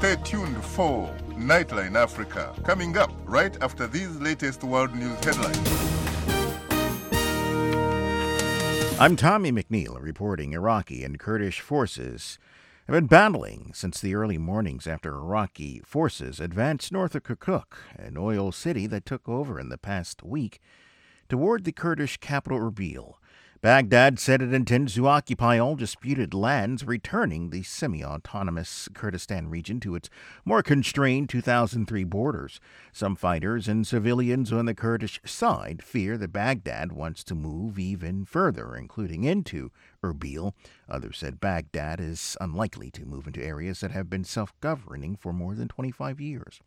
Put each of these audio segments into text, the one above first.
Stay tuned for Nightline Africa, coming up right after these latest world news headlines. I'm Tommy McNeil reporting. Iraqi and Kurdish forces have been battling since the early mornings after Iraqi forces advanced north of Kirkuk, an oil city that took over in the past week, toward the Kurdish capital Erbil. Baghdad said it intends to occupy all disputed lands, returning the semi-autonomous Kurdistan region to its more constrained 2003 borders. Some fighters and civilians on the Kurdish side fear that Baghdad wants to move even further, including into Erbil. Others said Baghdad is unlikely to move into areas that have been self-governing for more than 25 years.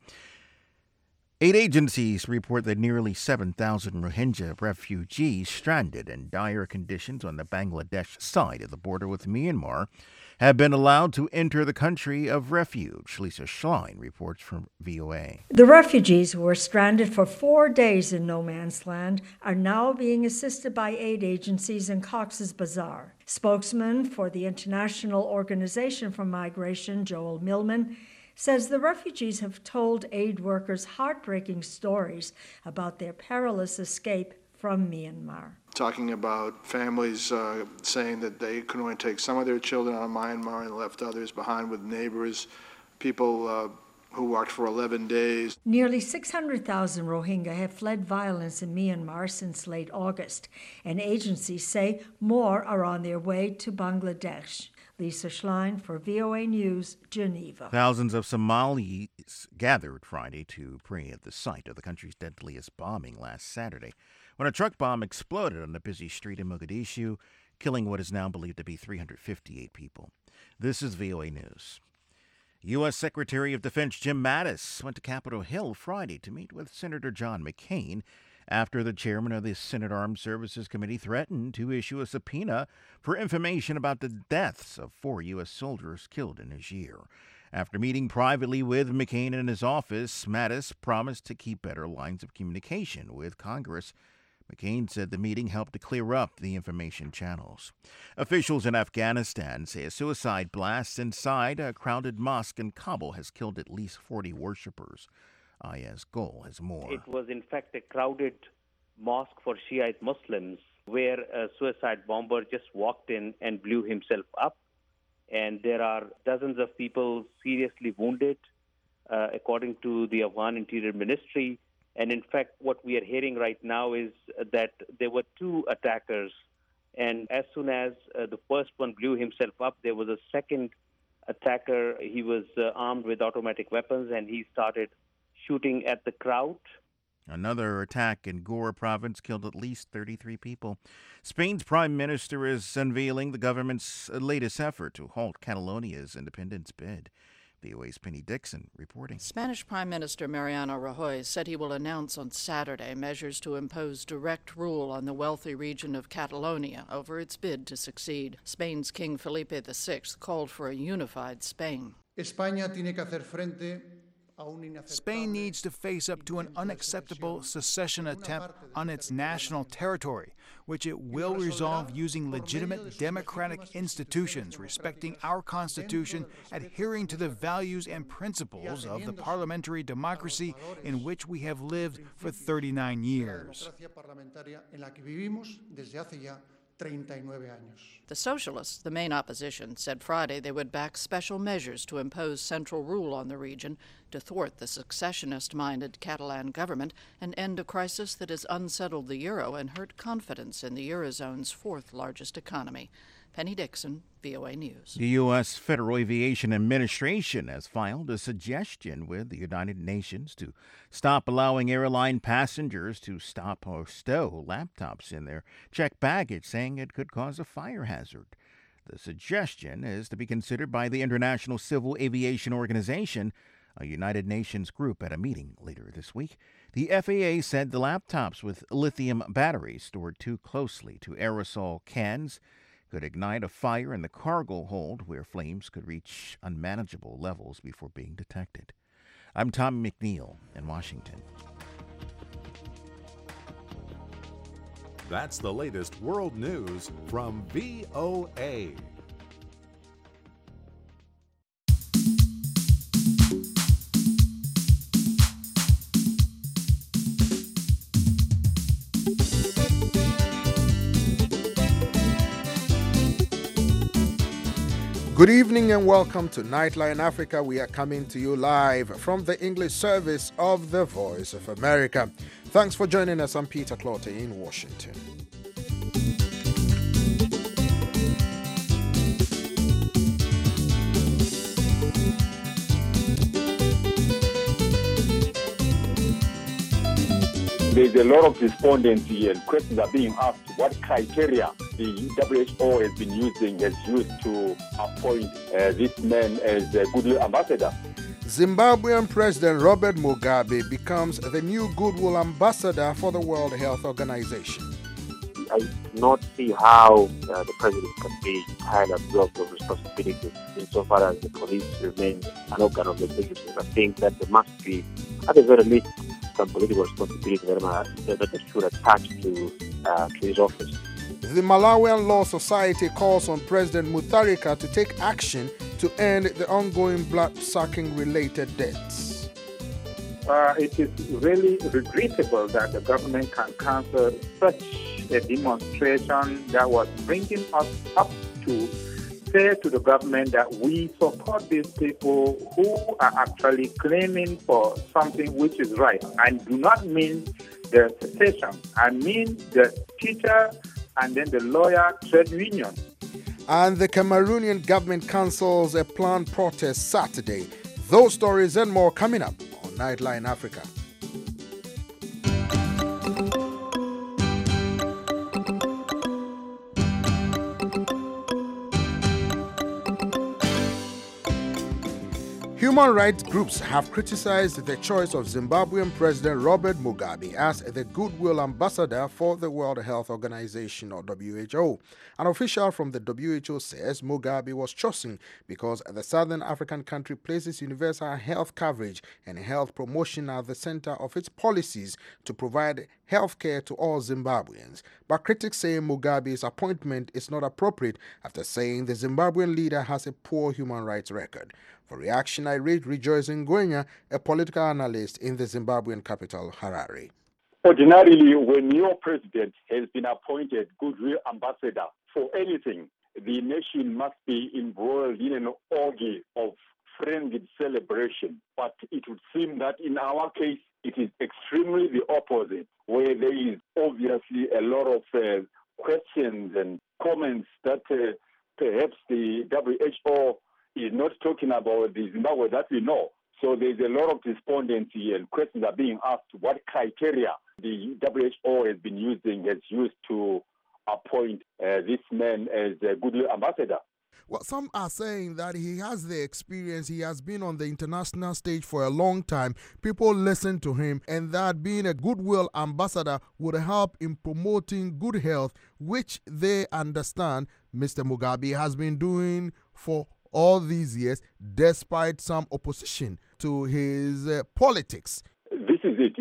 Aid agencies report that nearly 7,000 Rohingya refugees stranded in dire conditions on the Bangladesh side of the border with Myanmar have been allowed to enter the country of refuge. Lisa Schlein reports from VOA. The refugees who were stranded for 4 days in no man's land are now being assisted by aid agencies in Cox's Bazar. Spokesman for the International Organization for Migration, Joel Millman, says the refugees have told aid workers heartbreaking stories about their perilous escape from Myanmar. Talking about families saying that they could only take some of their children out of Myanmar and left others behind with neighbors, people who walked for 11 days. Nearly 600,000 Rohingya have fled violence in Myanmar since late August, and agencies say more are on their way to Bangladesh. Lisa Schlein for VOA News, Geneva. Thousands of Somalis gathered Friday to pray at the site of the country's deadliest bombing last Saturday, when a truck bomb exploded on a busy street in Mogadishu, killing what is now believed to be 358 people. This is VOA News. U.S. Secretary of Defense Jim Mattis went to Capitol Hill Friday to meet with Senator John McCain after the chairman of the Senate Armed Services Committee threatened to issue a subpoena for information about the deaths of 4 U.S. soldiers killed in Niger. After meeting privately with McCain in his office, Mattis promised to keep better lines of communication with Congress. McCain said the meeting helped to clear up the information channels. Officials in Afghanistan say a suicide blast inside a crowded mosque in Kabul has killed at least 40 worshippers. Ayaz Gol has more. It was, in fact, a crowded mosque for Shiite Muslims where a suicide bomber just walked in and blew himself up. And there are dozens of people seriously wounded, according to the Afghan Interior Ministry. And in fact, what we are hearing right now is that there were 2 attackers. And as soon as the first one blew himself up, there was a second attacker. He was armed with automatic weapons, and he started shooting at the crowd. Another attack in Gore province killed at least 33 people. Spain's prime minister is unveiling the government's latest effort to halt Catalonia's independence bid. VOA's Penny Dixon reporting. Spanish Prime Minister Mariano Rajoy said he will announce on Saturday measures to impose direct rule on the wealthy region of Catalonia over its bid to succeed. Spain's King Felipe VI called for a unified Spain. Spain needs to face up to an unacceptable secession attempt on its national territory, which it will resolve using legitimate democratic institutions, respecting our Constitution, adhering to the values and principles of the parliamentary democracy in which we have lived for 39 years. The Socialists, the main opposition, said Friday they would back special measures to impose central rule on the region to thwart the secessionist-minded Catalan government and end a crisis that has unsettled the euro and hurt confidence in the Eurozone's 4th largest economy. Penny Dixon, VOA News. The U.S. Federal Aviation Administration has filed a suggestion with the United Nations to stop allowing airline passengers to stop or stow laptops in their checked baggage, saying it could cause a fire hazard. The suggestion is to be considered by the International Civil Aviation Organization, a United Nations group, at a meeting later this week. The FAA said the laptops with lithium batteries stored too closely to aerosol cans could ignite a fire in the cargo hold where flames could reach unmanageable levels before being detected. I'm Tom McNeil in Washington. That's the latest world news from VOA. Good evening and welcome to Nightline Africa. We are coming to you live from the English service of the Voice of America. Thanks for joining us. I'm Peter Clotte in Washington. There's a lot of despondency and questions are being asked what criteria the WHO has been using, has used to appoint this man as a goodwill ambassador. Zimbabwean President Robert Mugabe becomes the new goodwill ambassador for the World Health Organization. I do not see how the president can be tired absorbed of responsibility insofar as the police remain an organ of the executive. I think that there must be, at the very least, some political responsibility that should attach to his office. The Malawian Law Society calls on President Mutharika to take action to end the ongoing blood-sucking related deaths. It is really regrettable that the government can cancel such a demonstration that was bringing us up to say to the government that we support these people who are actually claiming for something which is right. I do not mean the cessation. I mean the teacher and then the lawyer trade union. And the Cameroonian government cancels a planned protest Saturday. Those stories and more coming up on Nightline Africa. Human rights groups have criticized the choice of Zimbabwean President Robert Mugabe as the goodwill ambassador for the World Health Organization, or WHO. An official from the WHO says Mugabe was chosen because the Southern African country places universal health coverage and health promotion at the center of its policies to provide health care to all Zimbabweans. But critics say Mugabe's appointment is not appropriate after saying the Zimbabwean leader has a poor human rights record. For reaction, I read Rejoice Ngwenya, a political analyst in the Zimbabwean capital, Harare. Ordinarily, when your president has been appointed goodwill ambassador for anything, the nation must be embroiled in an orgy of frenzied celebration. But it would seem that in our case, it is extremely the opposite, where there is obviously a lot of questions and comments that perhaps the WHO is not talking about the Zimbabwe that we know. So there's a lot of despondency and questions are being asked what criteria the WHO has been using, has used to appoint this man as a goodwill ambassador. Well, some are saying that he has the experience, he has been on the international stage for a long time, people listen to him, and that being a goodwill ambassador would help in promoting good health, which they understand Mr. Mugabe has been doing for all these years, despite some opposition to his politics. This is it,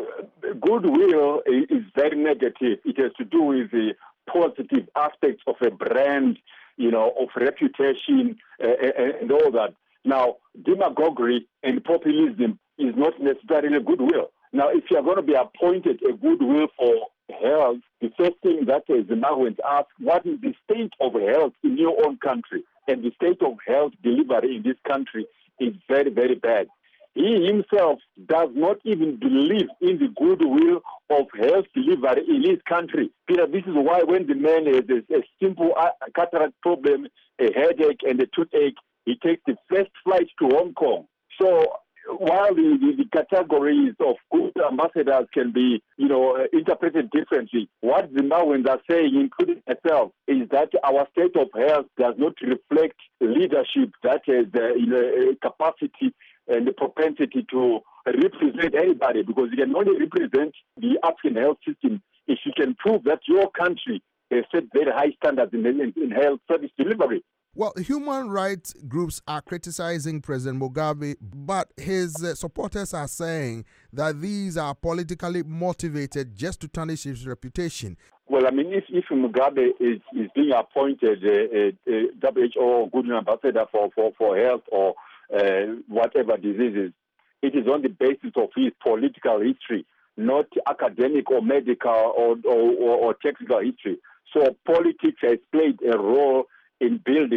goodwill is very negative. It has to do with the positive aspects of a brand, of reputation and all that. Now, demagoguery and populism is not necessarily goodwill. Now, if you are going to be appointed a goodwill for health, the first thing that Zimbabweans ask, what is the state of health in your own country? And the state of health delivery in this country is very, very bad. He himself does not even believe in the goodwill of health delivery in his country. Peter, this is why when the man has a simple cataract problem, a headache and a toothache, he takes the first flight to Hong Kong. So while the categories of good ambassadors can be, interpreted differently, what Zimbabweans are saying, including myself, is that our state of health does not reflect leadership that has a capacity and the propensity to represent anybody, because you can only represent the African health system if you can prove that your country has set very high standards in health service delivery. Well, human rights groups are criticizing President Mugabe, but his supporters are saying that these are politically motivated just to tarnish his reputation. Well, if Mugabe is being appointed a WHO goodwill ambassador for health or whatever diseases, it is on the basis of his political history, not academic or medical or technical history. So politics has played a role in building up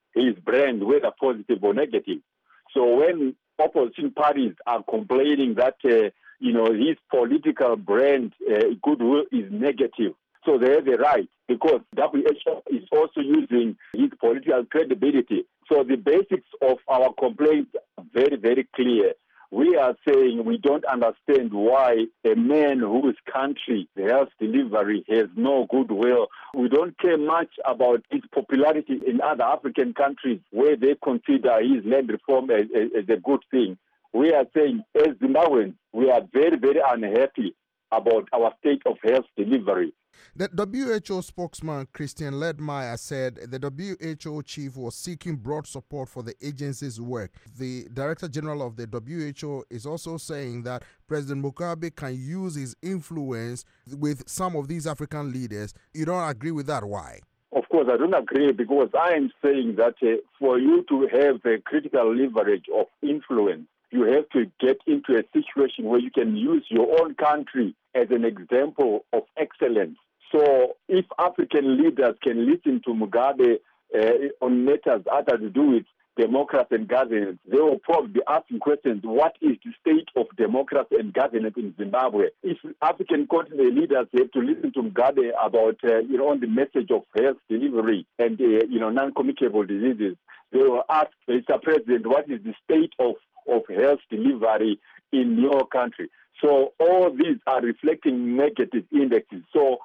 his brand, whether positive or negative. So when opposition parties are complaining that, his political brand goodwill is negative, so they have a right, because WHO is also using his political credibility. So the basics of our complaints are very, very clear. We are saying we don't understand why a man whose country, the health delivery, has no goodwill. We don't care much about his popularity in other African countries where they consider his land reform as a good thing. We are saying, as Zimbabweans, we are very, very unhappy about our state of health delivery. The WHO spokesman Christian Ledmeyer said the WHO chief was seeking broad support for the agency's work. The Director General of the WHO is also saying that President Mugabe can use his influence with some of these African leaders. You don't agree with that? Why? Of course, I don't agree, because I am saying that for you to have a critical leverage of influence, you have to get into a situation where you can use your own country as an example of excellence. So if African leaders can listen to Mugabe on matters other to do with democracy and governance, they will probably be asking questions, what is the state of democracy and governance in Zimbabwe? If African continent leaders have to listen to Mugabe about, on the message of health delivery and, non-communicable diseases, they will ask, Mr. President, what is the state of health delivery in your country? So all these are reflecting negative indexes. So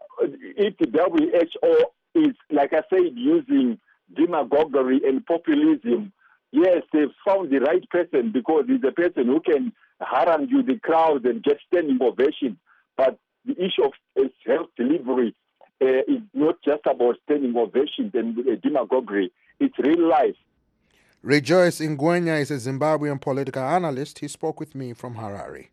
if the WHO is, like I said, using demagoguery and populism, yes, they've found the right person, because he's a person who can harangue you the crowd and get standing ovation. But the issue of health delivery is not just about standing ovations and demagoguery. It's real life. Rejoice Ngwenya is a Zimbabwean political analyst. He spoke with me from Harare.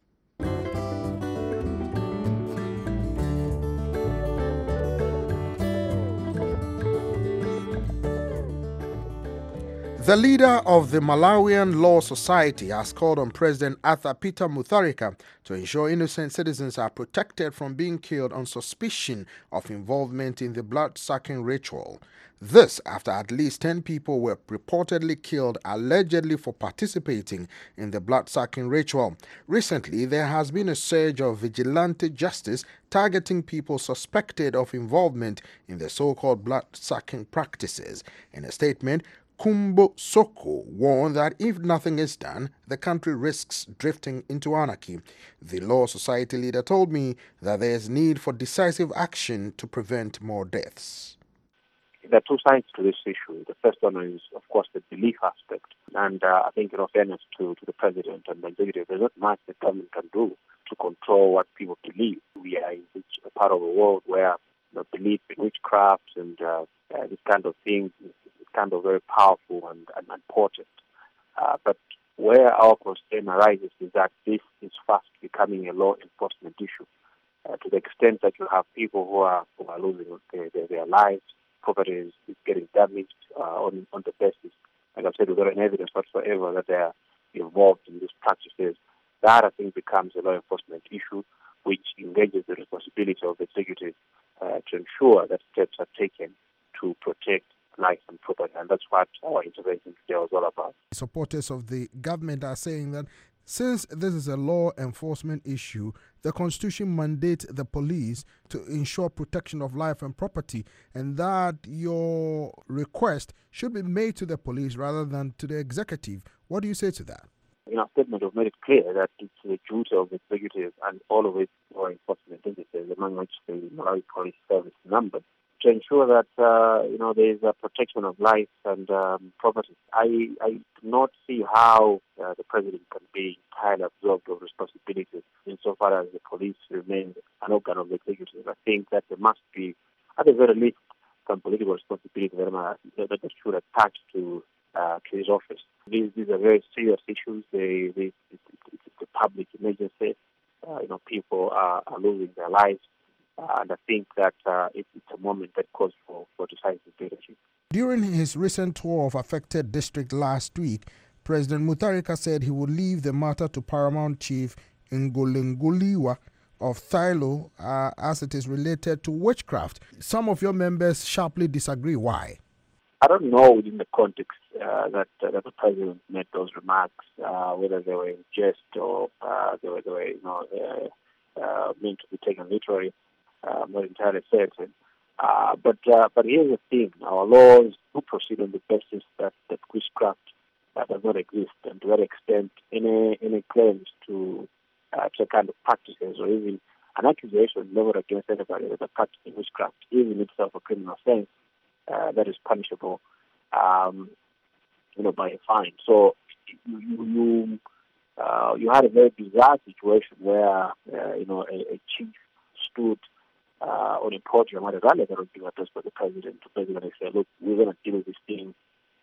The leader of the Malawian Law Society has called on President Arthur Peter Mutharika to ensure innocent citizens are protected from being killed on suspicion of involvement in the blood-sucking ritual. This after at least 10 people were reportedly killed allegedly for participating in the blood-sucking ritual. Recently, there has been a surge of vigilante justice targeting people suspected of involvement in the so-called blood-sucking practices. In a statement, Kumbo Soko warned that if nothing is done, the country risks drifting into anarchy. The Law Society leader told me that there is need for decisive action to prevent more deaths. There are two sides to this issue. The first one is, of course, the belief aspect. And I think, in fairness to the president and the executive, there's not much the government can do to control what people believe. We are in a part of the world where belief in witchcraft and this kind of things is kind of very powerful and important. But where our concern arises is that this is fast becoming a law enforcement issue, to the extent that you have people who are losing their lives, property is getting damaged on the basis, like I've said, without any evidence whatsoever that they are involved in these practices. That, I think, becomes a law enforcement issue, which engages the responsibility of the executive to ensure that steps are taken to protect life and property, and that's what our intervention today was all about. Supporters of the government are saying that since this is a law enforcement issue, the Constitution mandates the police to ensure protection of life and property, and that your request should be made to the police rather than to the executive. What do you say to that? In our statement, we've made it clear that it's the duty of the executive and all of its law enforcement entities, among which the Malawi Police Service numbered, to ensure that there is a protection of life and property. I do not see how the president can be entirely absorbed of responsibilities insofar as the police remain an organ of the executive. I think that there must be, at the very least, some political responsibility that should attach to his office. These are very serious issues. It's a public emergency. People are losing their lives. And I think that it's a moment that calls for decisive leadership. During his recent tour of affected districts last week, President Mutharika said he would leave the matter to Paramount Chief Ngolenguliwa of Thilo as it is related to witchcraft. Some of your members sharply disagree. Why? I don't know within the context that the president made those remarks, whether they were in jest or they were meant to be taken literally. I'm not entirely certain. But here's the thing: our laws do proceed on the basis that witchcraft does not exist, and to that extent, any claims to kind of practices or even an accusation leveled against anybody that are practicing witchcraft is in itself a criminal offense that is punishable, by a fine. So you had a very bizarre situation where a chief stood on a podium at a rally that was being addressed by the president. The president said, "Look, we're going to deal with this thing,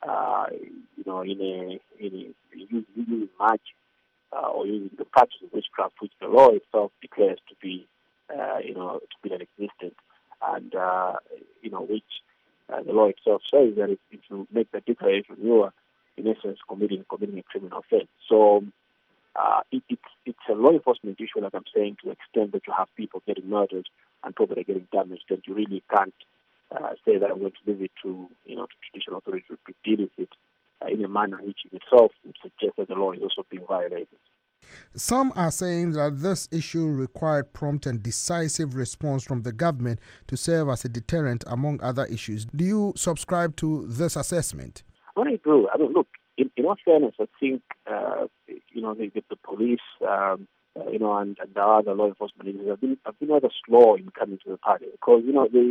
using magic or using the practice of witchcraft, which the law itself declares to be, to be non-existent, and which the law itself says that if you make that declaration, you are in essence committing a criminal offense." So it's a law enforcement issue, like I'm saying, to the extent that you have people getting murdered and property getting damaged, that you really can't say that I'm going to leave it to traditional authorities to deal with it in a manner which in itself would suggest that the law is also being violated. Some are saying that this issue required prompt and decisive response from the government to serve as a deterrent, among other issues. Do you subscribe to this assessment? I do. I mean, look, in all fairness, I think the police, and the other law enforcement agencies have been rather slow in coming to the party, because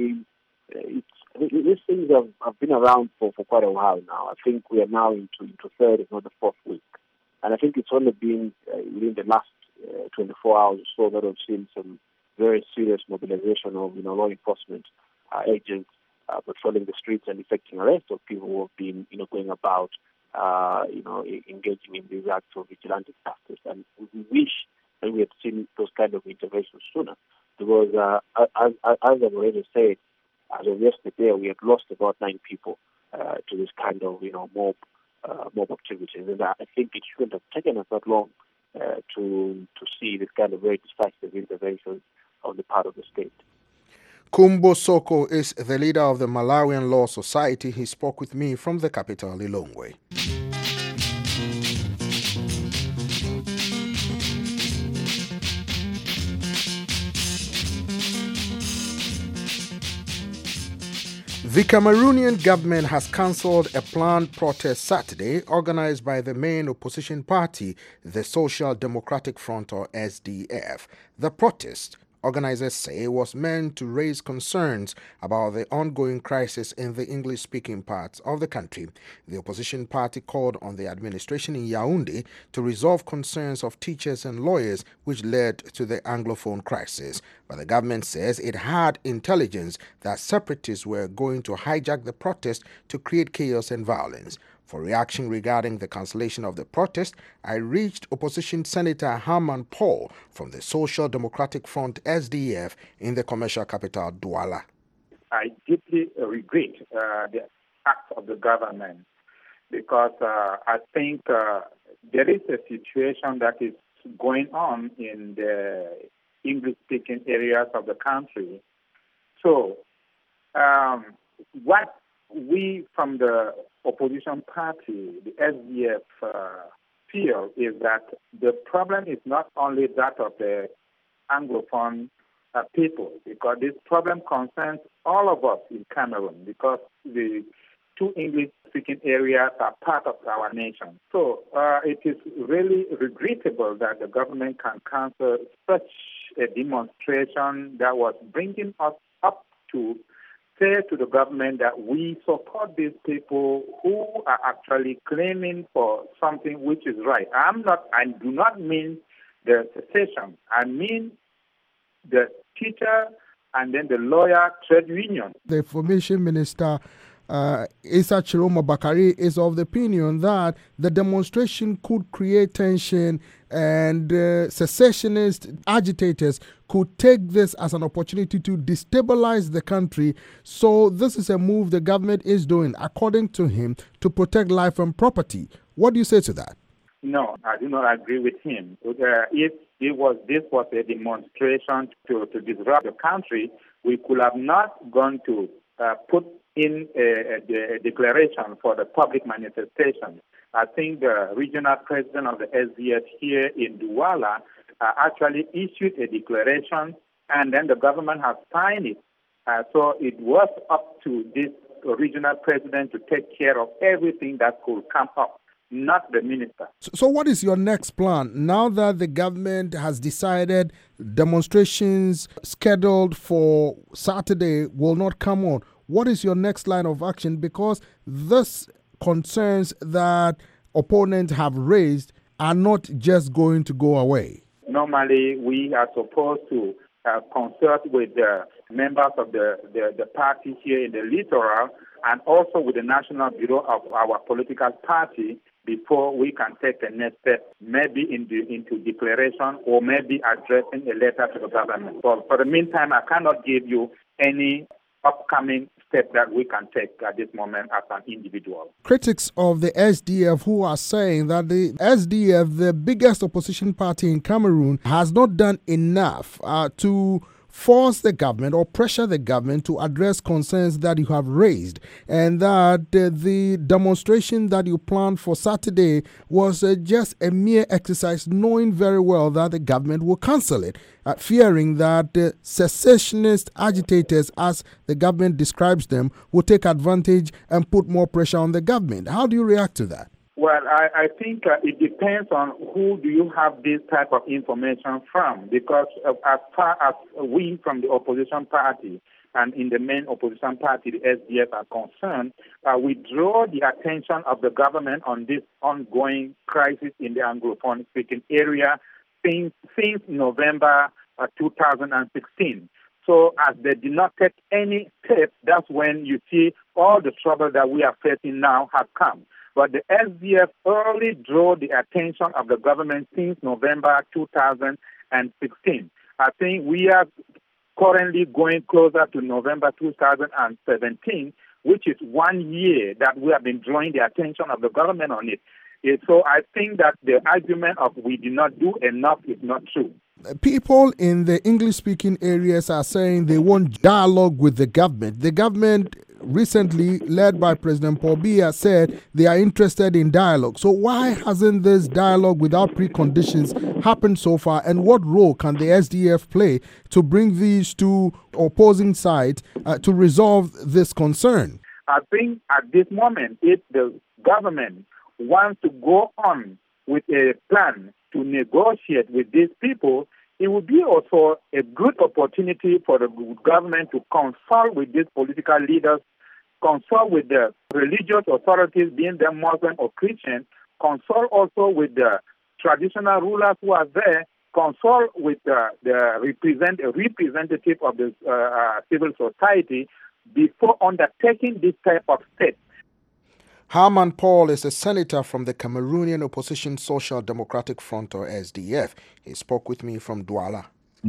these things have been around for quite a while now. I think we are now into third, if not the fourth week. And I think it's only been within the last 24 hours or so that we've seen some very serious mobilization of law enforcement agents patrolling the streets and effecting arrests of people who have been going about engaging in these acts of vigilante justice. And we wish that we had seen those kind of interventions sooner, because as I've already said, as of yesterday, we had lost about 9 people to this kind of mob activities, and I think it shouldn't have taken us that long to see this kind of very decisive intervention on the part of the state. Kumbo Soko is the leader of the Malawian Law Society. He spoke with me from the capital, Lilongwe. The Cameroonian government has cancelled a planned protest Saturday organized by the main opposition party, the Social Democratic Front, or SDF. The protest, organizers say, was meant to raise concerns about the ongoing crisis in the English-speaking parts of the country. The opposition party called on the administration in Yaoundé to resolve concerns of teachers and lawyers, which led to the Anglophone crisis. But the government says it had intelligence that separatists were going to hijack the protest to create chaos and violence. For reaction regarding the cancellation of the protest, I reached opposition Senator Herman Paul from the Social Democratic Front SDF in the commercial capital Douala. I deeply regret the act of the government, because I think there is a situation that is going on in the English-speaking areas of the country. So what we from the opposition party, the SDF, feel is that the problem is not only that of the Anglophone people, because this problem concerns all of us in Cameroon, because the 2 English-speaking areas are part of our nation. So it is really regrettable that the government can cancel such a demonstration that was bringing us up to say to the government that we support these people who are actually claiming for something which is right. I do not mean the secession. I mean the teacher and then the lawyer trade union. The Information Minister Issa Chiroma Bakari is of the opinion that the demonstration could create tension, and secessionist agitators could take this as an opportunity to destabilize the country. So this is a move the government is doing, according to him, to protect life and property. What do you say to that? No, I do not agree with him. If this was a demonstration to disrupt the country, we could have not gone to put in a declaration for the public manifestation. I think the regional president of the SDF here in Douala actually issued a declaration, and then the government has signed it. So it was up to this regional president to take care of everything that could come up, not the minister. So what is your next plan now that the government has decided demonstrations scheduled for Saturday will not come on? What is your next line of action? Because this concerns that opponents have raised are not just going to go away. Normally, we are supposed to consult with the members of the party here in the littoral and also with the National Bureau of our political party before we can take the next step, maybe into declaration or maybe addressing a letter to the government. But for the meantime, I cannot give you any upcoming step that we can take at this moment as an individual. Critics of the SDF who are saying that the SDF, the biggest opposition party in Cameroon, has not done enough to force the government or pressure the government to address concerns that you have raised, and that the demonstration that you planned for Saturday was just a mere exercise, knowing very well that the government will cancel it, fearing that secessionist agitators, as the government describes them, will take advantage and put more pressure on the government. How do you react to that? Well, I think it depends on who do you have this type of information from, because as far as we from the opposition party and in the main opposition party, the SDF, are concerned, we draw the attention of the government on this ongoing crisis in the Anglophone-speaking area since November 2016. So as they did not take any steps, that's when you see all the trouble that we are facing now have come. But the SDF early drew the attention of the government since November 2016. I think we are currently going closer to November 2017, which is 1 year that we have been drawing the attention of the government on it. So I think that the argument of we did not do enough is not true. People in the English-speaking areas are saying they want dialogue with the government. The government recently, led by President Paul Biya, said they are interested in dialogue. So why hasn't this dialogue without preconditions happened so far? And what role can the SDF play to bring these two opposing sides to resolve this concern? I think at this moment, if the government wants to go on with a plan to negotiate with these people, it would be also a good opportunity for the government to consult with these political leaders, consult with the religious authorities, being them Muslim or Christian, consult also with the traditional rulers who are there, consult with the representative of the civil society before undertaking this type of steps. Harman Paul is a senator from the Cameroonian Opposition Social Democratic Front, or SDF. He spoke with me from Douala.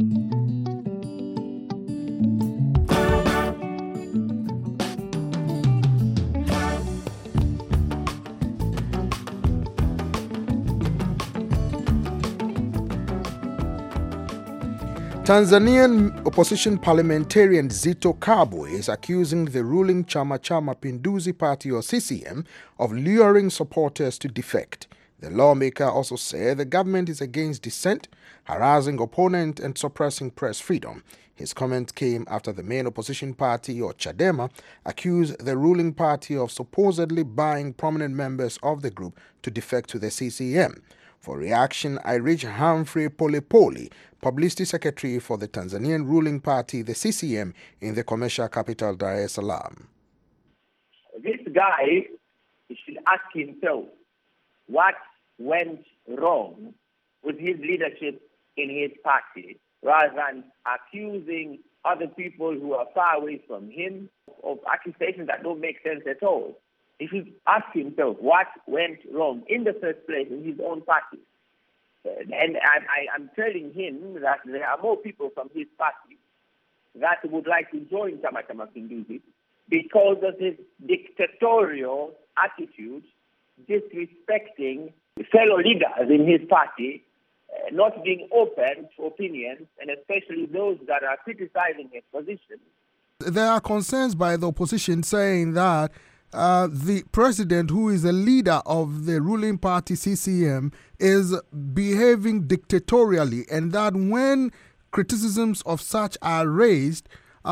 Tanzanian opposition parliamentarian Zitto Kabwe is accusing the ruling Chama cha Mapinduzi Party, or CCM, of luring supporters to defect. The lawmaker also said the government is against dissent, harassing opponents and suppressing press freedom. His comment came after the main opposition party, or Chadema, accused the ruling party of supposedly buying prominent members of the group to defect to the CCM. For reaction, I reached Humphrey Polepole, publicity secretary for the Tanzanian ruling party, the CCM, in the commercial capital, Dar es Salaam. This guy should ask himself what went wrong with his leadership in his party, rather than accusing other people who are far away from him of accusations that don't make sense at all. He should ask himself what went wrong in the first place in his own party. And I'm telling him that there are more people from his party that would like to join Chama cha Mapinduzi because of his dictatorial attitude, disrespecting fellow leaders in his party, not being open to opinions, and especially those that are criticizing his position. There are concerns by the opposition saying that the president, who is the leader of the ruling party CCM, is behaving dictatorially, and that when criticisms of such are raised,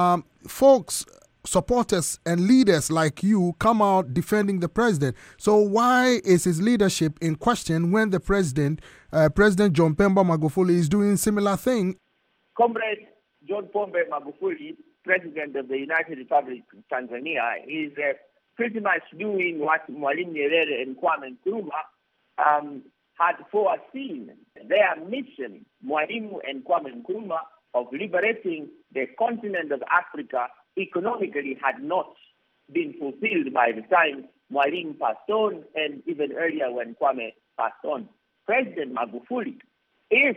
folks, supporters and leaders like you come out defending the president. So why is his leadership in question when the president, President John Pombe Magufuli, is doing similar thing? Comrade John Pombe Magufuli, President of the United Republic of Tanzania, is pretty much doing what Mwalimu Nyerere and Kwame Nkrumah had foreseen. Their mission, Mwalimu and Kwame Nkrumah, of liberating the continent of Africa economically had not been fulfilled by the time Mwalimu passed on, and even earlier when Kwame passed on. President Magufuli is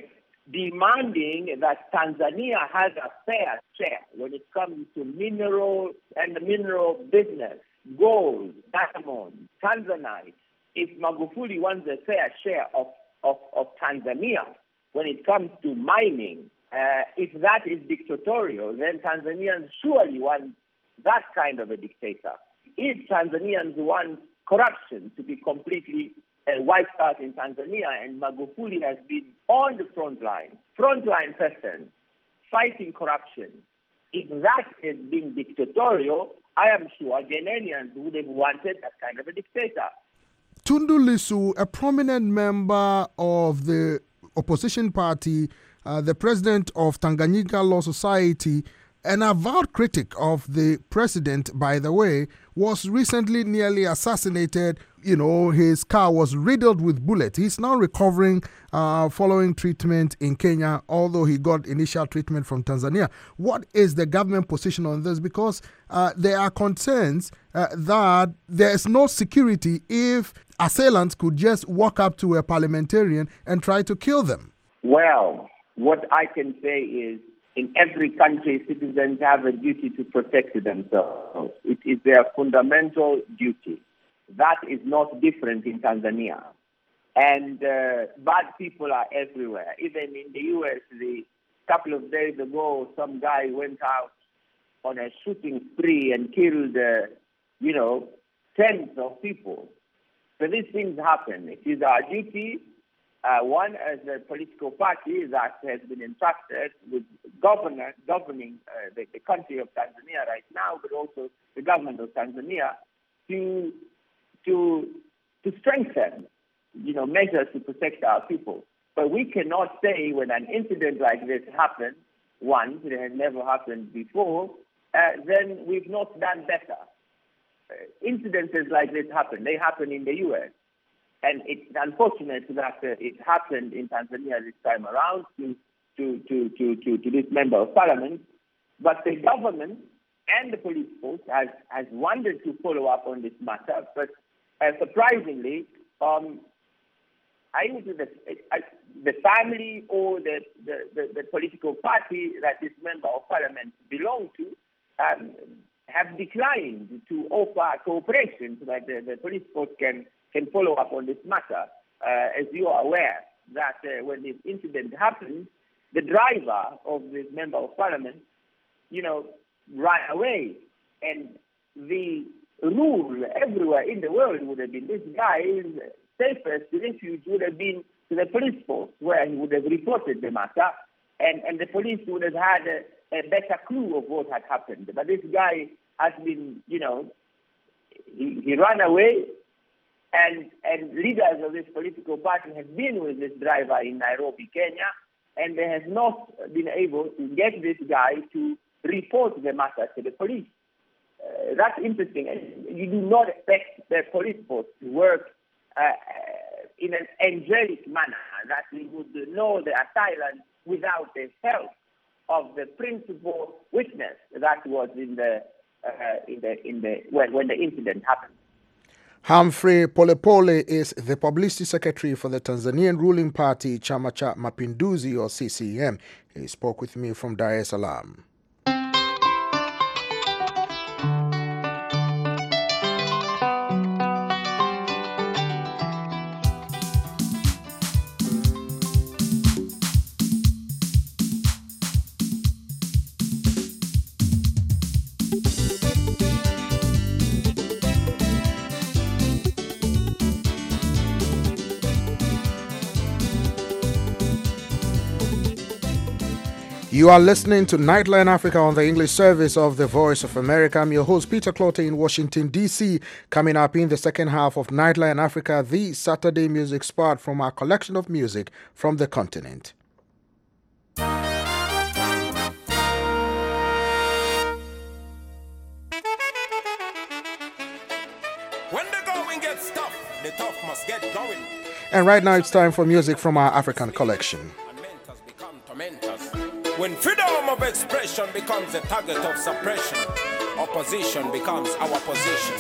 demanding that Tanzania has a fair share when it comes to mineral and mineral business, gold, diamond, Tanzanite. If Magufuli wants a fair share of Tanzania when it comes to mining, if that is dictatorial, then Tanzanians surely want that kind of a dictator. If Tanzanians want corruption to be completely wiped out in Tanzania, and Magufuli has been on the frontline person, fighting corruption, if that is being dictatorial, I am sure Ghanaians would have wanted that kind of a dictator. Tundu Lissu, a prominent member of the opposition party, the president of Tanganyika Law Society, an avowed critic of the president, by the way, was recently nearly assassinated. You know, his car was riddled with bullets. He's now recovering following treatment in Kenya, although he got initial treatment from Tanzania. What is the government position on this? Because there are concerns that there is no security if assailants could just walk up to a parliamentarian and try to kill them. Well, what I can say is, in every country, citizens have a duty to protect themselves. It is their fundamental duty. That is not different in Tanzania. And bad people are everywhere. Even in the U.S., a couple of days ago, some guy went out on a shooting spree and killed, tens of people. So these things happen. It is our duty. One, as a political party that has been entrusted with governing the country of Tanzania right now, but also the government of Tanzania, to strengthen, measures to protect our people. But we cannot say when an incident like this happens once, it has never happened before, then we've not done better. Incidences like this happen. They happen in the U.S. And it's unfortunate that it happened in Tanzania this time around to this member of parliament. But the government and the police force has wanted to follow up on this matter. But surprisingly, either the family or the political party that this member of parliament belongs to have declined to offer cooperation so that the police force can follow up on this matter. As you are aware, that when this incident happened, the driver of this member of parliament, ran away. And the rule everywhere in the world would have been this guy's safest refuge would have been to the police force, where he would have reported the matter, and the police would have had a better clue of what had happened. But this guy has been, he ran away. And leaders of this political party have been with this driver in Nairobi, Kenya, and they have not been able to get this guy to report the matter to the police. That's interesting. You do not expect the police force to work in an angelic manner, that we would know the assailant without the help of the principal witness that was when the incident happened. Humphrey Polepole is the publicity secretary for the Tanzanian ruling party Chama cha Mapinduzi, or CCM. He spoke with me from Dar es Salaam. You are listening to Nightline Africa on the English service of the Voice of America. I'm your host, Peter Clotte in Washington, D.C. Coming up in the second half of Nightline Africa, the Saturday music spot from our collection of music from the continent. When the going gets tough, the tough must get going. And right now it's time for music from our African collection. When freedom of expression becomes a target of suppression, opposition becomes our position.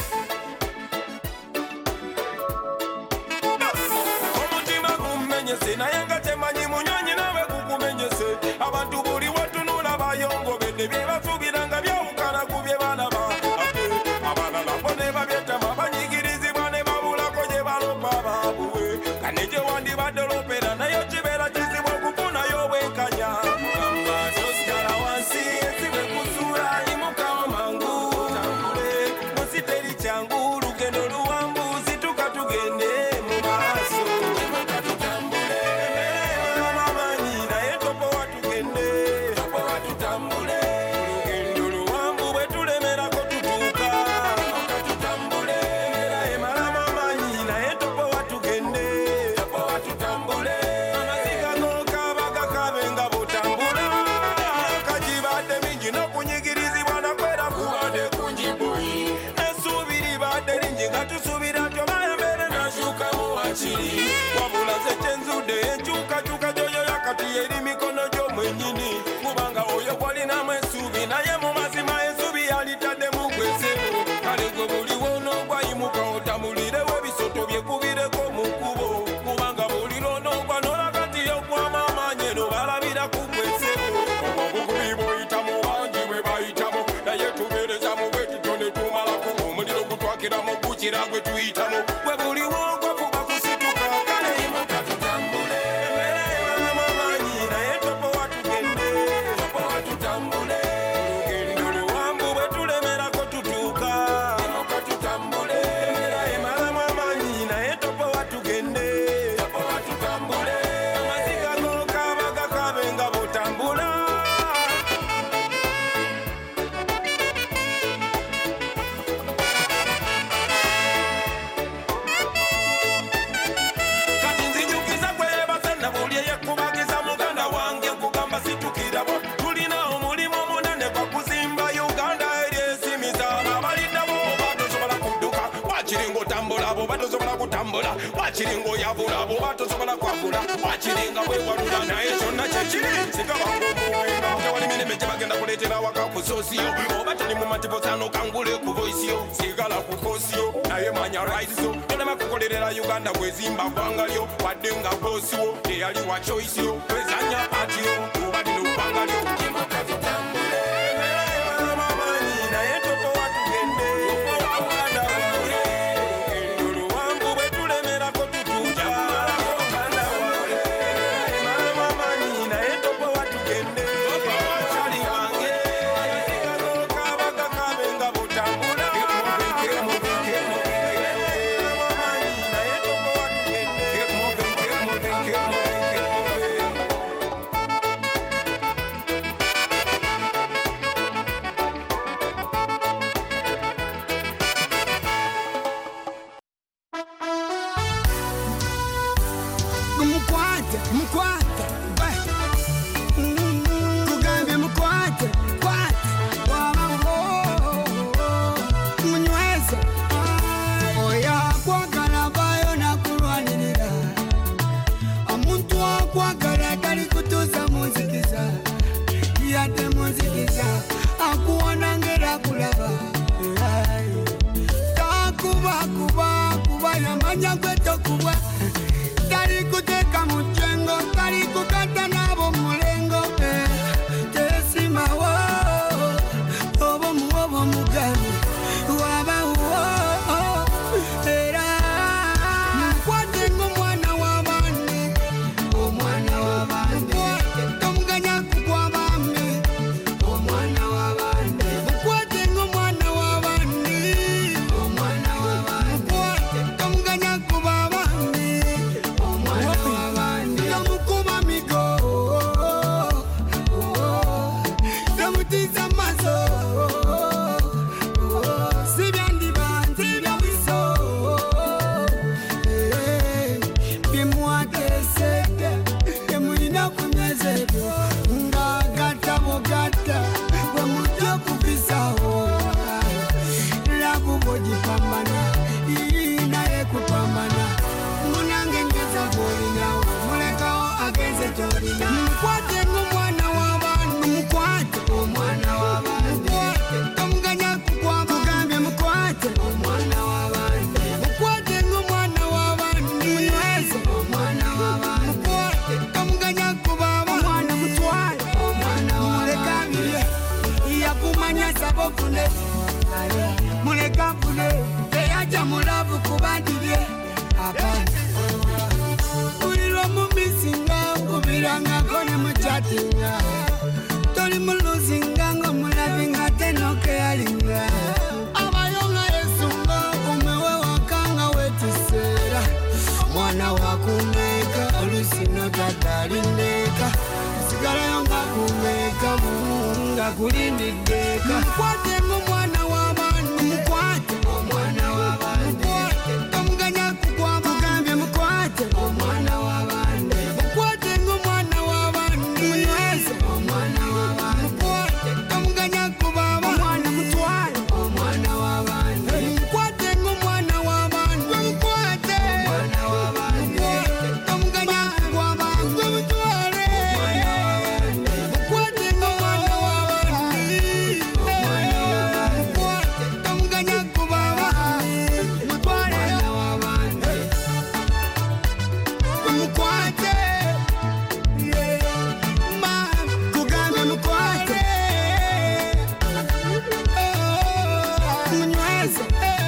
Wachiringo yavula bo batosobola kwavula wachiringa bwe walula naye kyonna kyekiri sikabangomuwinga tewali mirembe gye bagenda kuleetera waka ku sosiyo oba toli mu matibosano kangule ku voisiyo sigala ku kosiyo naye manya raisiyo tolema kukolerera uganda bwezimba gwangalyo wadde nga bosiwo teyali wa choisiyo twezanya patiyo oba lino gwangalyo mukwate ng'omwana w'abantu mukwate omwana w'abantu tomuganya kugwa mugambye mukwate omwana w'abantu mukwate ng'omwana w'abantu munyweze omwana w'abantu mukwate tomuganya kubaaba omwana mutwale omwana mulekabire yakumanya sabokune mulekafune teyaja mulabu kubandibye apana ulirwa mumisinga kubiranga kone muchatinga toli muluzinga ngo mulabinga tenoke yalinga abayonga yesunga umewe wakanga wetisera mwana wakumeka olusino tatalindeka sigala yonga kumeka munga kulindideka mukwate mwana w'abantu mukwate omwana w'abantu tomuganya kugwa mugambye mukwate omwana w'abantu mukwate ng'omwana w'abantu munyweze omwana w'abantu mukwate tomuganya kubaaba omwana mutwale omwana w'abantu mukwate ng'omwana w'abantu mukwate omwana w'abantu tomuganya kugwa abantu mutwale omwana w'abantu mukwate ng'omwana w'abantu omwana w'abantu mukwate tomuganya kubaaba mutwale omwana w'abantu mukwate ma kugambe mukwate munyweze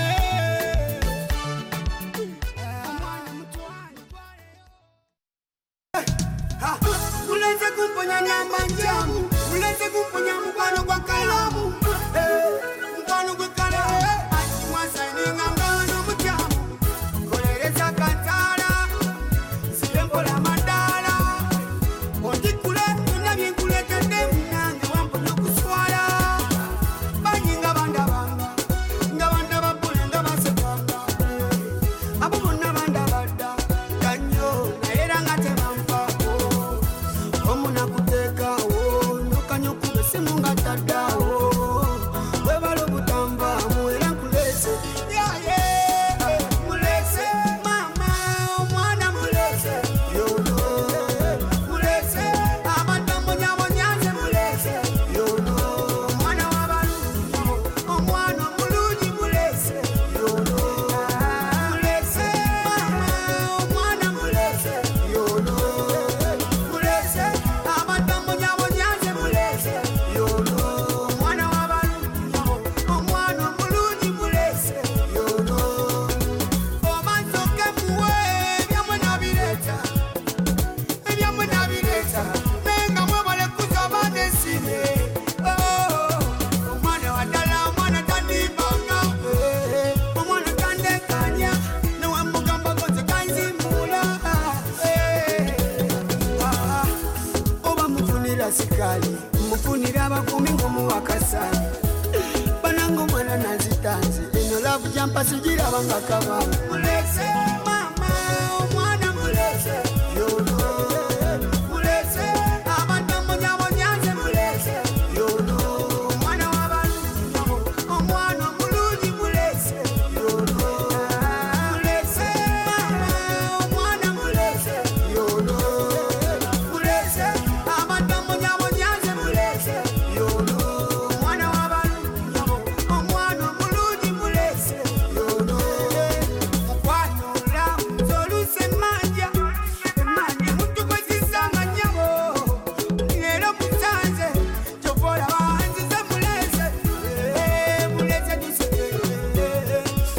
muleze kumponya nyamba njamu muleze kumponya mukwano gwa kalamu mukwano gwa kalamu mwasaininga ngano mutyamu kolereza katala silempola madala ondikule nabyenkuletedde munange wamponya okuswala banyinga bandabanga nga bandababule nga basekanga abo bonna bandabadda kanyo naye era nga tebampaako omunakuteekawo nokanya okuba essimu nga taddawo webala obutambaamu era nkulese yaye mulese mama omwana mulese yono mulese abatambonyabonyanze mulese yono omwana w'abalungi omwana omulungi mulese yono mulese mama omwana mulese yono mulese abatambonyabonyanze mulese yono omwana w'abalungi omwana omulungi mulese yono omanzoke muwe ebyamwe nabireeta naye nga mwebale kuzaba nesine omwana wadala omwana tandimbanga omwana tandekanya newemugamba goze kanzimbula oba mufunira sikali mufunira abakumi ngomuwakasani bananga omwana nazitanze eno lavu jampasijirabanga kabanga mulese mama omwana mulese yono mulese abatambonyabonyanze mulese yono omwana w'abalungi omwana omulungi mulese yono mulese mama omwana mulese yono mulese abatambonyabonyanze mulese yono omwana w'abalungi omwana omulungi mulese yono mukwanula zoluse manja mutukozisanga nyabo leero musanze kyokola banzize mulese mulese tuseke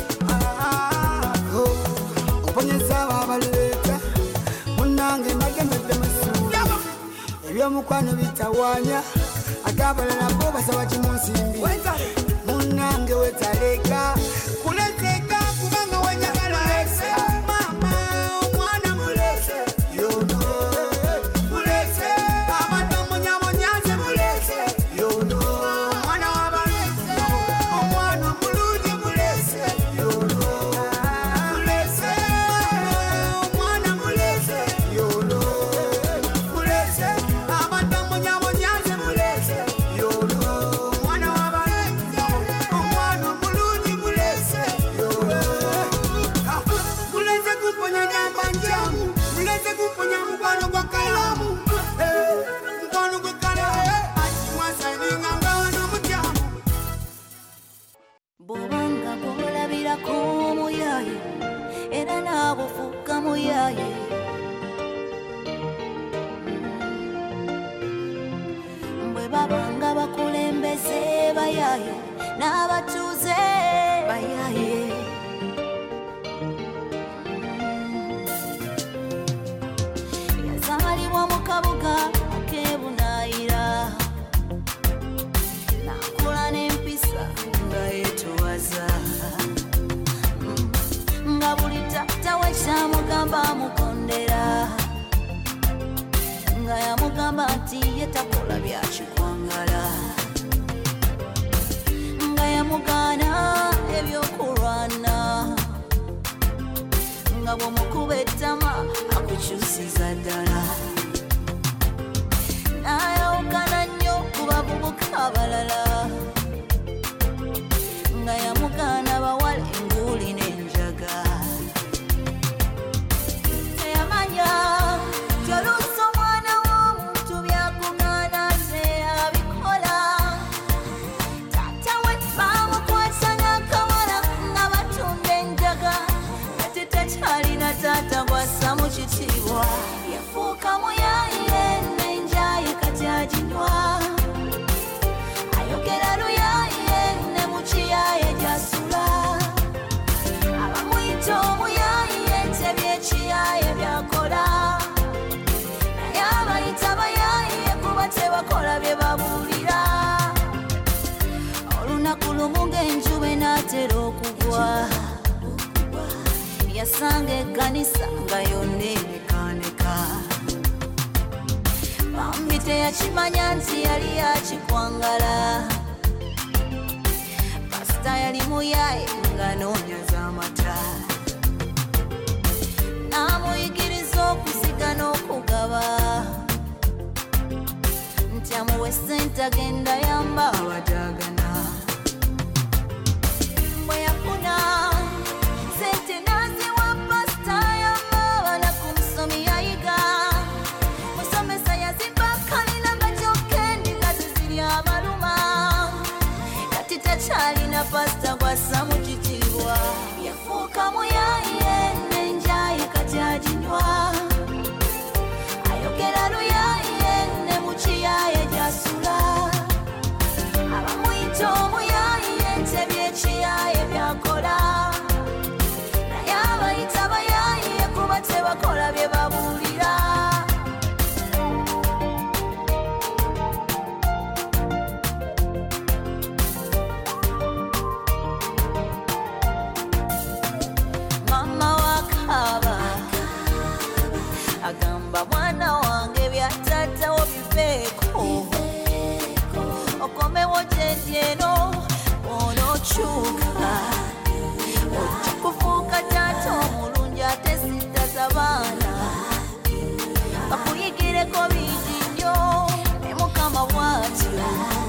oponyeza ababaleeta munange mbagemedde masuula ebyomukwano bitawanya ate abalala bo basaba kimunsimbi munange wetaleka kuleteka kubanga wenyagala lese mama omwana mulese yono mulese abatambonyabonyanze mulese yono omwana w'abalese omwana omulungi mulese yono mulese omwana mulese yono mulese abatambonyabonyanze mulese yono omwana w'abalese omwana omulungi mulese yono babanga bakulembeze bayaye n'abatuuze bayaye yazaalibwa mu kabuga ak'ebunaayira n'akula n'empisa nga yeetowaza nga buli taata we kyamugamba amukondera nga yamugamba nti ye takola bya kikwangala nga yamugaana ebyokulwana nga bw'omukuba ettama akukyusiza ddala n'ayawukana nnyo ku bavubuka abalala nga yamugaana bawala enguuli n'enjaga teyamanya tyoluusi omwana w'omuntu byakugaana ate abikola taata we baamukwasa n'akawala nga batunda enjaga ate takyalina taata gwassa mu kitiibwa yafuuka muyaye n'enjaye kati aginywa ayogera luyaye ne mu kiyaye gy'asula abamuyita omuyaye nti ebyekiyaye byakola naye abayita bayaye kuba tebakola bye babuulira olunaku lumu ng'enjuba enaatera okugwa yasanga ekkanisa nga yonna enekaneka bambi teyakimanya nti yali yakikwangala pasita yali muyaye nga noonya z'amata n'amuyigiriza okusiga n'okugaba nti amuwe ssente agenda yamba abataagana bwe yafuna ssente n'aziwa pasita yamba abana ku musomi yayiga musomesa yazimba kalina nga kyokka endiga tezirya amaluma kati takyalina pasita gwassa mu kitiibwa yafuuka muyaye n'enjaye kati aginywa ayogera luyaye ne mu kiyaye gy'asula abamuyita omuyaye nti ebyekiyaye byakola naye abayita bayaye kuba tebakola bye babuulira mama wakaba agamba mwana wange byatatawo biveeko okomewo gyendi eno onookyuka ojja kufuuka taata omulungi ate sittaza baana bakuyigireko bingi nnyo ne mukama bw'atyo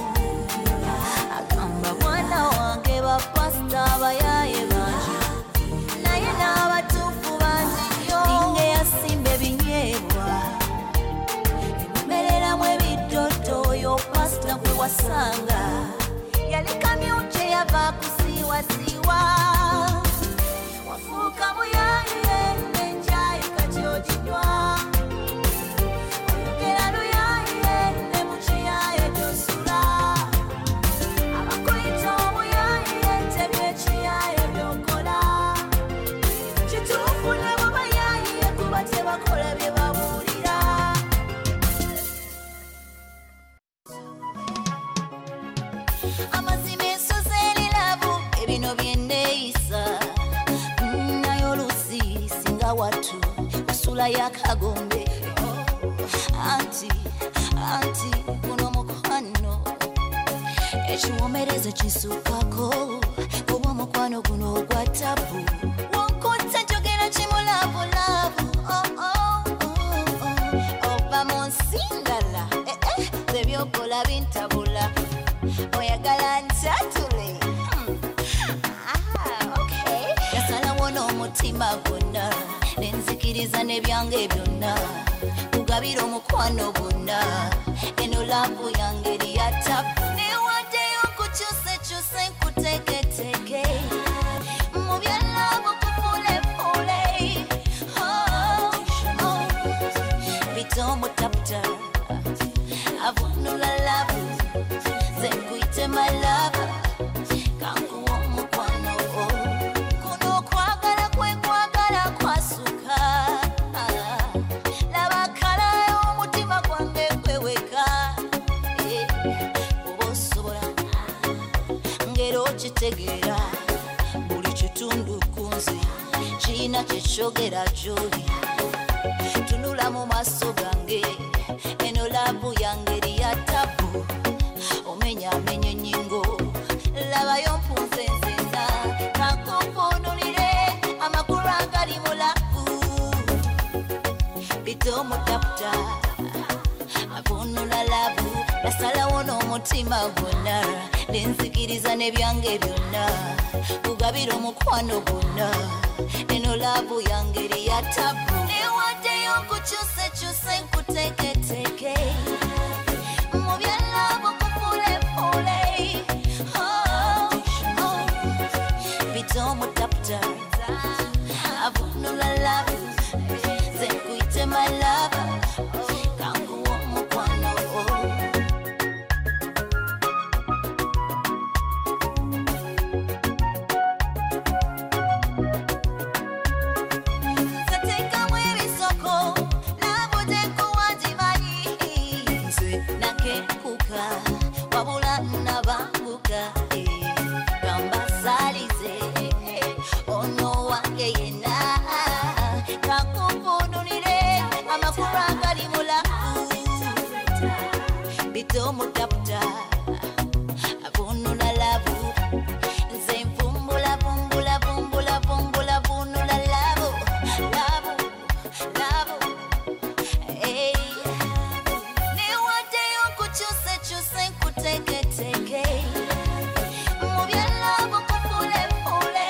agamba mwana wange bapasita abayaye bangi naye n'abatuufu bangi nnyo ninga eyasimba ebinyeebwa emumereramu ebiddodo oyo pasita gwe wasanga yali kamyuki eyava kusiiwasiiwa wafuuka muyaye n'enjaye kati oginywa oyogera luyaye ne mu kiyaye gy'osula abakuyita omuyaye nti ebyekiyaye byokola kituufu ne bo bayaye kuba tebakola bye babuulira amazima ensozi erirabu ebino byenneeyisa naye oluusi singa wattu kusula yakagombe anti guno mukwano ekiwomereze kisukako kuba omukwano guno ogwa tabu wonkutte njogera kimulabulabu oba mu nsi ndala ebyokola bintabula oyagala ntatule yasalawo n'omutima gwonna nenzikiriza n'ebyange byonna kugabira omukwano gwonna eno laavu yange eriyatabu newaddeyo nkukyusekyuse nkuteeketeke mu byalaavu kufuleefule bita omutaputa avunula laavu Senkuite my lover, kanguwa mukwano. Kuno kwagala kwe kwagala kwasuka. Laba kala y'omutima gwange kweweka. Oba osobola ngero kitegeera buli kitundu kunze kirina kyekyogera gy'oli. Tunula mu maaso gange eno laavu yange eri ya tabu. Omenyamenya ennyingo labayo mpunze nzenna kakufunulire amakulu agali mu laavu. Bito omutaputa afunula laavu nasalawo n'omutima gwonna nenzikiriza n'ebyange byonna kugabira omukwano gwonna eno laavu yange eri ya tabu. Newaddeyo nkukyusekyuse nkuteeketeke mu bya laavu kufuleefule. Bito omutaputa afunula laavu senkuite my lover kanguwa mukwano. Zatekamu ebisoko nabude kuwazimanyi nze nakekuka wabula nabanguka. Gamba salize ono wange yena kakufunulire amakulu agali mu laavu. Bito omutaputa afunula laavu nze nvumbula vumbula vumbula vumbula vunula laavu laavu laavu. Newaddeyo nkukyusekyuse nkuteeketeke mu bya laavu kufuleefule.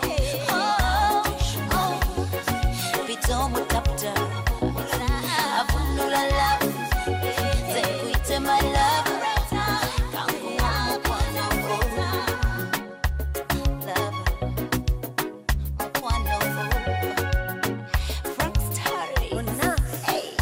Bito omutaputa afunula laavu senkuite my lover kanguwa mukwano. Frank Starry. Hey.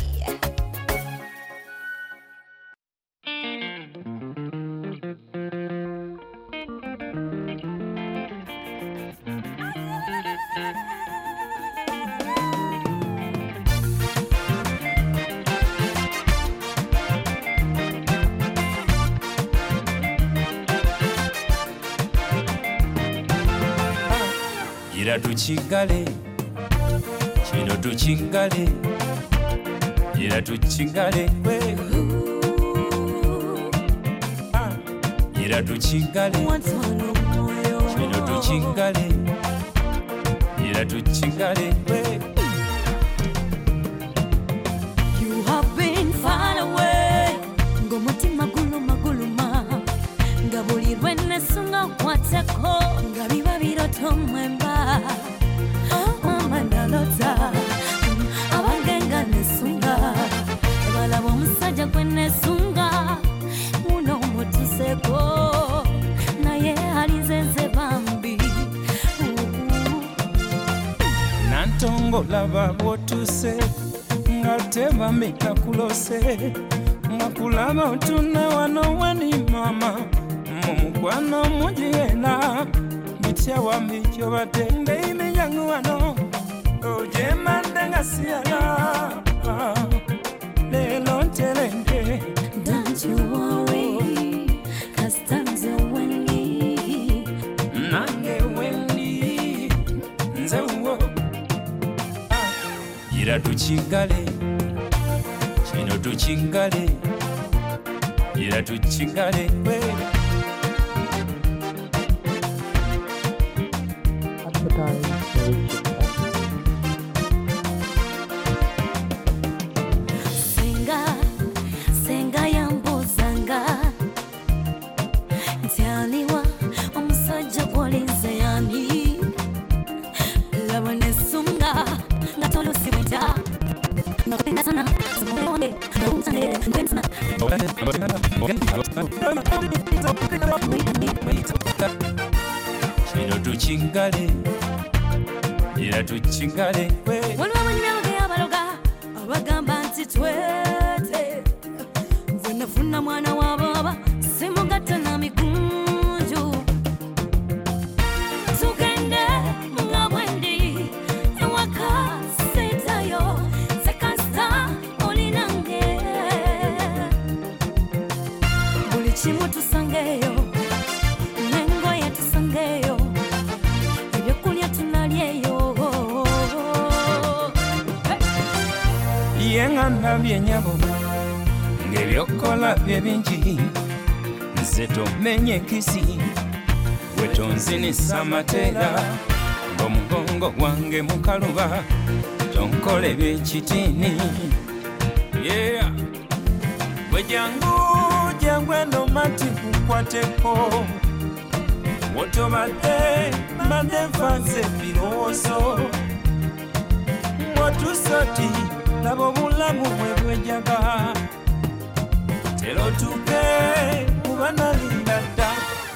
Gira tukigale kino tukigale gira tukigale gira tukigale kino tukigale gira tukigale. You have been far away ng'omutima guluma nga buli lwe nesunga nkwateko nga biba biroto mwemba. Mandalota abange nga nesunga balaba omusajja gwe nesunga muno mutuseko naye alinzenze bambi. Nantongo laba bwotuse nga tebameka kulose nga kulaba otuna wano wani mama mumukwano mujiyena bitya wambi kyobadde mbeine yangu wano ojemande nga siyala lelo ntelenge. Don't you worry, 'cause time's a windy. Nange wendi nze wo gira tukigale kino tukigale gira tukigale. Senga yambuzanga nti aliwa omusajja gwolinze yani. Laba nesunga nga tolusibita nga sana zimulonde nga umsane ngwensana. Kino tukigale gira tukigale. Waliwo abanyamyago abaloga abagamba nti twete nze nafuna mwana wa baba simugatta na mikungu. weweekabye nyabo ng'ebyokola bye bingi nze tomenye enkisi wetonzinisa amateera ng'omugongo gwange mukaluba tonkole by'ekitiini yeah bwe jangu eno mati kukwateko wotobadde mbadde nfanze ebirowoozo watusati laba obulamu bwe bwejaga terotuke kuba nalinda dda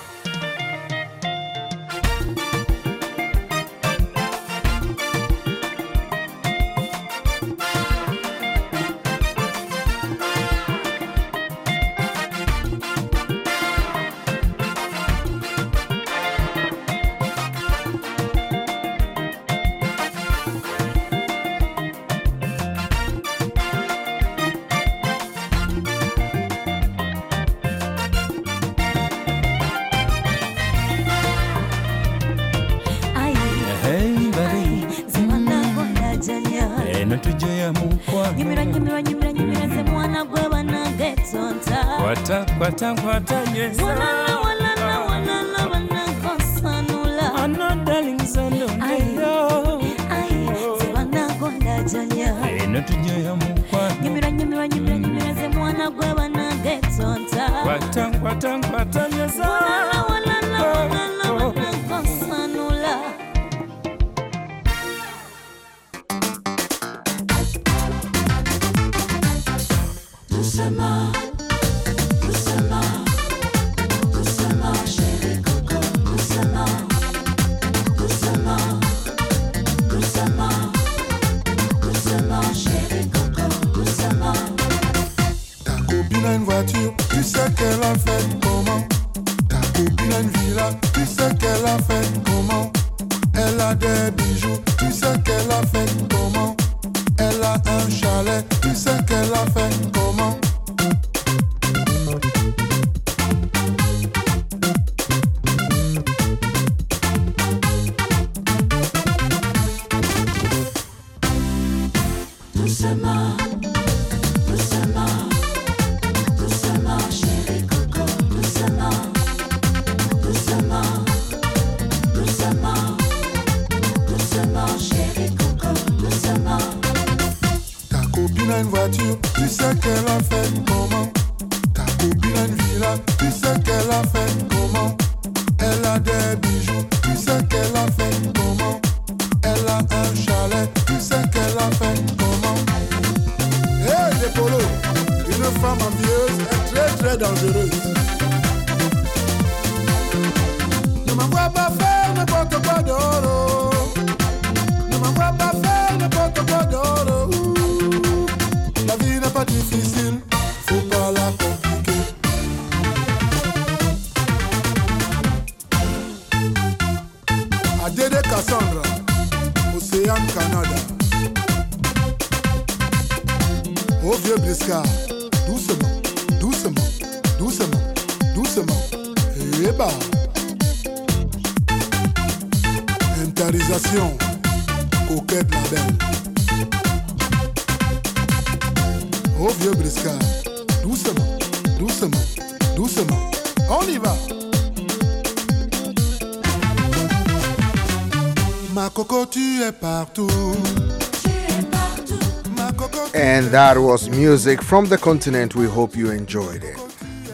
Kwata nyesa walala banakosanula ano darling zando ndeyo zibana gonda janya eno tujoya mukwa nyimira ze mwana gwe banagetonta kwata nyesa walala banakosanula Kusema une voiture, tu sais qu'elle a fait comment? Ta copine a une villa, tu sais qu'elle a fait comment? Elle a des bijoux, tu sais qu'elle a fait comment? Elle a un chalet, tu sais qu'elle a fait comment? Doucement, doucement. Une voiture, tu sais qu'elle a fait comment? Ta copine a une villa, tu sais qu'elle a fait comment? Elle a des bijoux, tu sais qu'elle a fait comment? Elle a un chalet, tu sais qu'elle a fait comment? Hey les polos, une femme envieuse est très très dangereuse. Ne m'envoie pas faire n'importe quoi d'oro. Ne m'envoie pas faire n'importe quoi d'oro. La vie n'est pas difficile, faut pas la compliquer. Adede Cassandra, Océan Canada. Au vieux Briscard, doucement, doucement, doucement, doucement. Et bah. Intarisation, coquette la belle. Au vieux Briscard, doucement, doucement, doucement. On y va. Ma coco, tu es partout. And that was music from the continent. We hope you enjoyed it.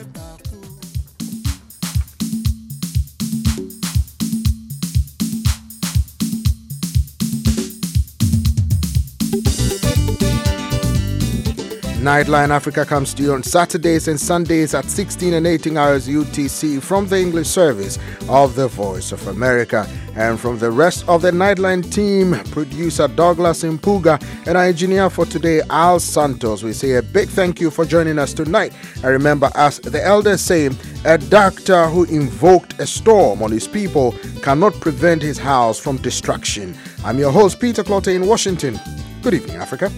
Nightline Africa comes to you on Saturdays and Sundays at 16 and 18 hours UTC from the English service of the Voice of America. And from the rest of the Nightline team, producer Douglas Impuga and our engineer for today, Al Santos, we say a big thank you for joining us tonight. And remember, as the elders say, a doctor who invoked a storm on his people cannot prevent his house from destruction. I'm your host, Peter Clotte in Washington. Good evening, Africa.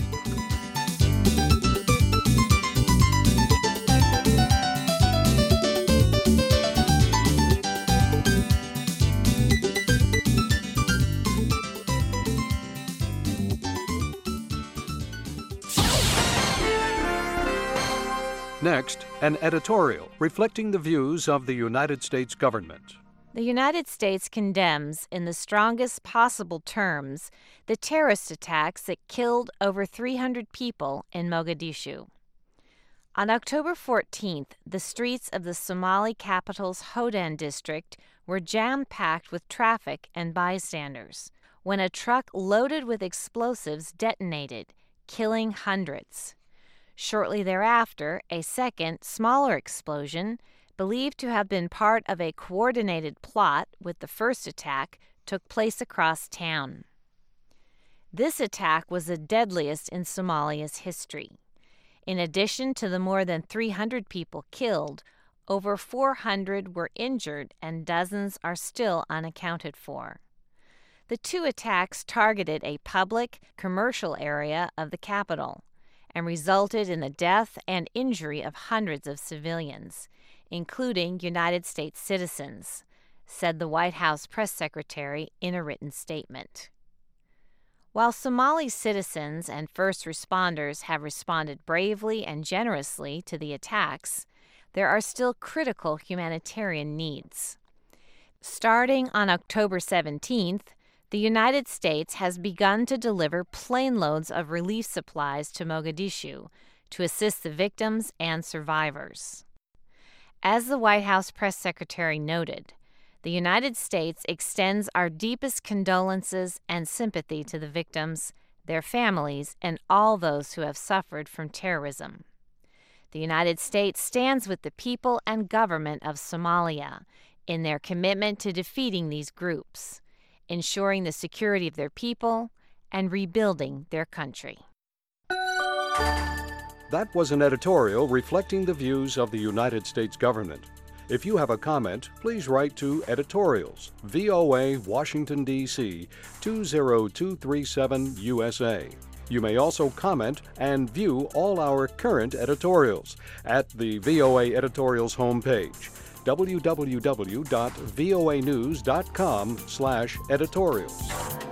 Next, an editorial reflecting the views of the United States government. The United States condemns, in the strongest possible terms, the terrorist attacks that killed over 300 people in Mogadishu. On October 14th, the streets of the Somali capital's Hodan district were jam-packed with traffic and bystanders when a truck loaded with explosives detonated, killing hundreds. Shortly thereafter, a second, smaller explosion, believed to have been part of a coordinated plot with the first attack, took place across town. This attack was the deadliest in Somalia's history. In addition to the more than 300 people killed, over 400 were injured and dozens are still unaccounted for. The two attacks targeted a public, commercial area of the capital and resulted in the death and injury of hundreds of civilians, including United States citizens, said the White House press secretary in a written statement. While Somali citizens and first responders have responded bravely and generously to the attacks, there are still critical humanitarian needs. Starting on October 17th, the United States has begun to deliver plane loads of relief supplies to Mogadishu to assist the victims and survivors. As the White House press secretary noted, the United States extends our deepest condolences and sympathy to the victims, their families, and all those who have suffered from terrorism. The United States stands with the people and government of Somalia in their commitment to defeating these groups, ensuring the security of their people, and rebuilding their country. That was an editorial reflecting the views of the United States government. If you have a comment, please write to Editorials, VOA, Washington, D.C., 20237 USA. You may also comment and view all our current editorials at the VOA Editorials homepage, www.voanews.com/editorials.